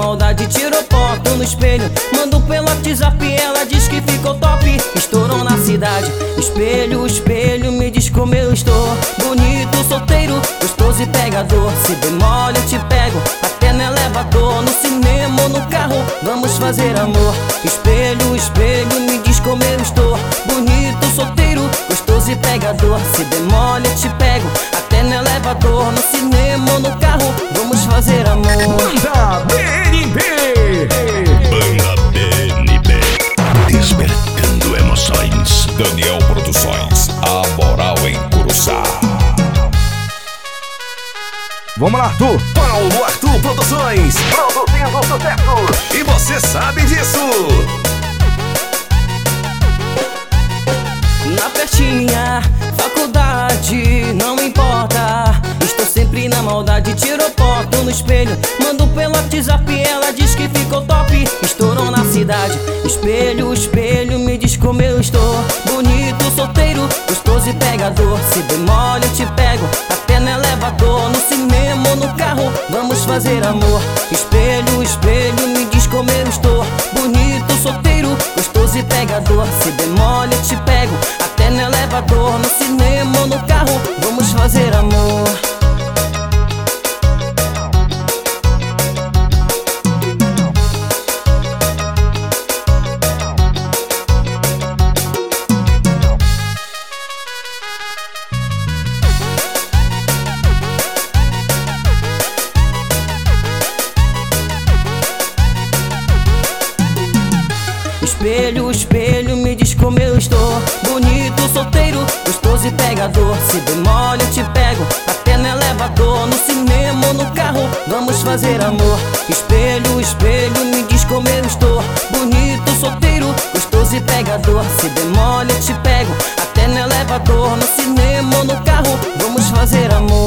maldade, tirou foto no espelho, mando pelo WhatsApp, ela diz que ficou top. Estourou na cidade, espelho, espelho, me diz como eu estou. Bonito, solteiro, gostoso e pegador. Se demora eu te pego, até no elevador, no cinema ou no carro, vamos fazer amor. Espelho, espelho, me diz como eu estou. Bonito, solteiro, gostoso e pegador. Se demora eu te pego, até no elevador, no cinema ou no carro, vamos fazer amor. Banda BNB. Banda BNB, despertando emoções. Daniel Produções, a moral em Curuçá. Vamos lá, Arthur. Paulo Arthur Produções, produzindo sucesso. E você sabe disso. Na festinha, faculdade, não importa, estou sempre na maldade, tirou foto no espelho, mando pelo WhatsApp, ela diz que ficou top. Estourou na cidade, espelho, espelho, me diz como eu estou. Bonito, solteiro, gostoso e pegador. Se demora eu te pego, até no elevador, no cinema ou no carro, vamos fazer amor. Espelho, espelho, me diz como eu estou. Bonito, solteiro, gostoso e pegador. Se demora eu te pego, até no elevador, no cinema ou no carro, vamos fazer amor. Espelho, espelho, me diz como eu estou. Bonito, solteiro, gostoso e pegador. Se demora eu te pego, até no elevador, no cinema ou no carro, vamos fazer amor. Espelho, espelho, me diz como eu estou. Bonito, solteiro, gostoso e pegador. Se demora eu te pego, até no elevador, no cinema ou no carro, vamos fazer amor.